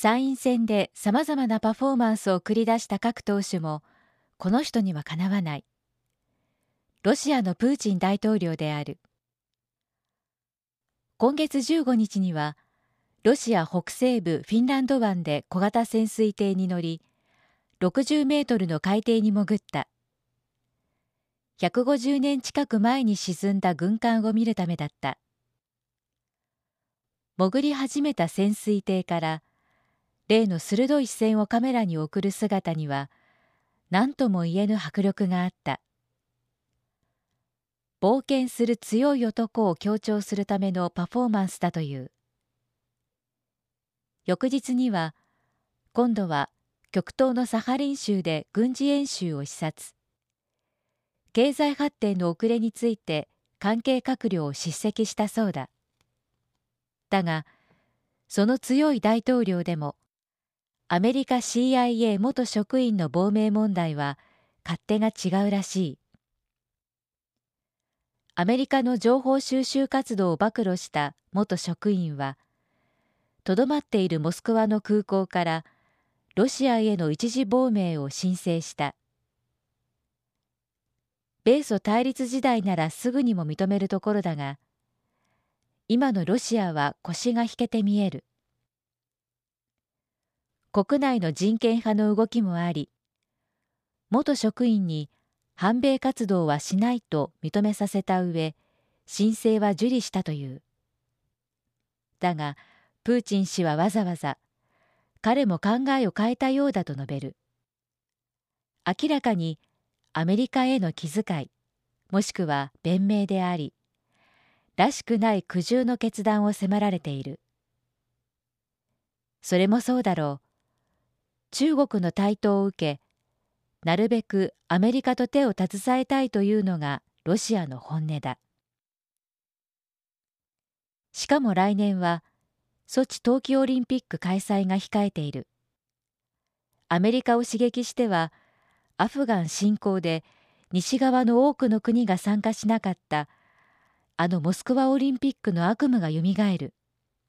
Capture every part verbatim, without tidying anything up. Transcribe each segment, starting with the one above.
参院選でさまざまなパフォーマンスを繰り出した各党首も、この人にはかなわない。ロシアのプーチン大統領である。今月じゅうごにちには、ロシア北西部フィンランド湾で小型潜水艇に乗り、ろくじゅうメートルの海底に潜った。ひゃくごじゅうねん近く前に沈んだ軍艦を見るためだった。潜り始めた潜水艇から、例の鋭い視線をカメラに送る姿には、何とも言えぬ迫力があった。冒険する強い男を強調するためのパフォーマンスだという。翌日には、今度は極東のサハリン州で軍事演習を視察。経済発展の遅れについて関係閣僚を叱責したそうだ。だが、その強い大統領でも、アメリカ シーアイエー 元職員の亡命問題は勝手が違うらしい。アメリカの情報収集活動を暴露した元職員は、とどまっているモスクワの空港からロシアへの一時亡命を申請した。米ソ対立時代ならすぐにも認めるところだが、今のロシアは腰が引けて見える。国内の人権派の動きもあり、元職員に反米活動はしないと認めさせた上、申請は受理したという。だが、プーチン氏はわざわざ、彼も考えを変えたようだと述べる。明らかにアメリカへの気遣い、もしくは弁明であり、らしくない苦渋の決断を迫られている。それもそうだろう。中国の台頭を受け、なるべくアメリカと手を携えたいというのがロシアの本音だ。しかも来年は、ソチ冬季オリンピック開催が控えている。アメリカを刺激しては、アフガン侵攻で西側の多くの国が参加しなかった、あのモスクワオリンピックの悪夢がよみがえる。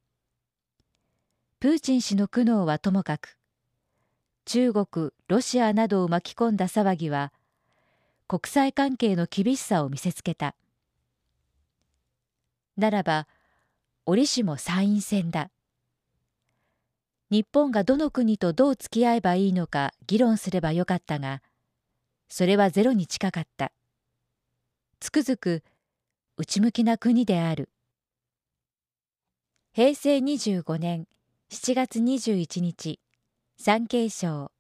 プーチン氏の苦悩はともかく、中国、ロシアなどを巻き込んだ騒ぎは、国際関係の厳しさを見せつけた。ならば、折しも参院選だ。日本がどの国とどう付き合えばいいのか議論すればよかったが、それはゼロに近かった。つくづく内向きな国である。へいせいにじゅうごねんしちがつにじゅういちにち、産経省。